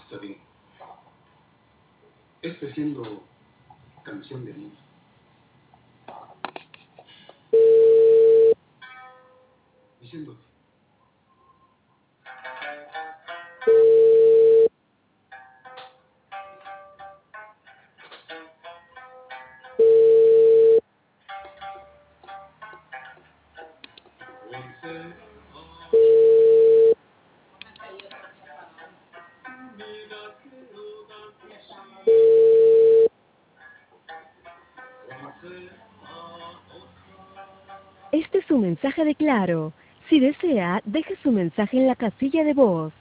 Sabine, este siendo canción de amor. Diciendo así. Hoy será Este es su mensaje de Claro. Si desea, deje su mensaje en la casilla de voz.